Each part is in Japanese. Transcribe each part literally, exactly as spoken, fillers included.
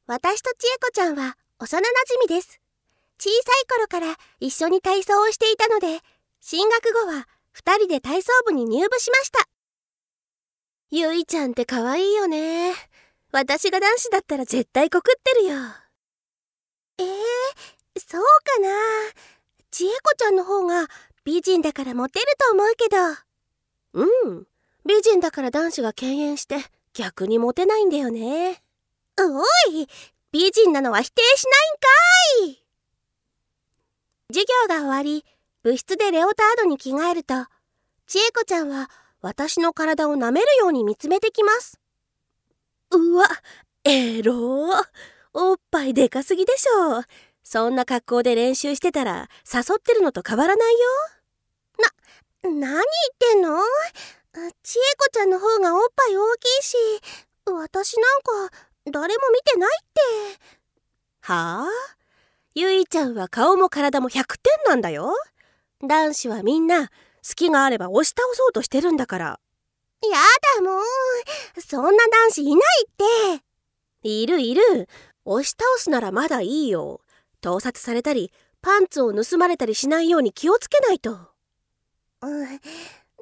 私と千恵子ちゃんは幼なじみです。小さい頃から一緒に体操をしていたので、進学後は二人で体操部に入部しました。ゆいちゃんって可愛いよね。私が男子だったら絶対告ってるよ。えー、そうかな。千恵子ちゃんの方が美人だからモテると思うけど。うん、美人だから男子が敬遠して逆にモテないんだよね。おい、美人なのは否定しないんかい。授業が終わり、部室でレオタードに着替えると、千恵子ちゃんは私の体を舐めるように見つめてきます。うわ、エロー。おっぱいでかすぎでしょ。そんな格好で練習してたら誘ってるのと変わらないよ。な、何言ってんの？千恵子ちゃんの方がおっぱい大きいし、私なんか誰も見てないって。はあ？ゆいちゃんは顔も体もひゃくてんなんだよ。男子はみんな好きがあれば押し倒そうとしてるんだから。やだもう、そんな男子いないって。いるいる。押し倒すならまだいいよ。盗撮されたりパンツを盗まれたりしないように気をつけないと。うん、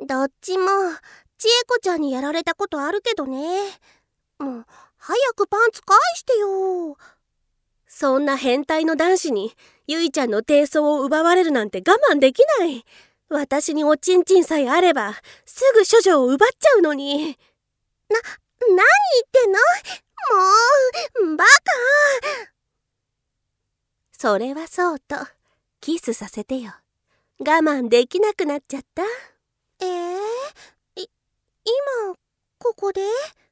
どっちも千恵子ちゃんにやられたことあるけどね。もう早くパンツ返してよ。そんな変態の男子にゆいちゃんの低層を奪われるなんて我慢できない。私におちんちんさえあればすぐ処女を奪っちゃうのに。な、何言ってんの？もう、バカ。それはそうと、キスさせてよ。我慢できなくなっちゃった。えー、い、今、ここで？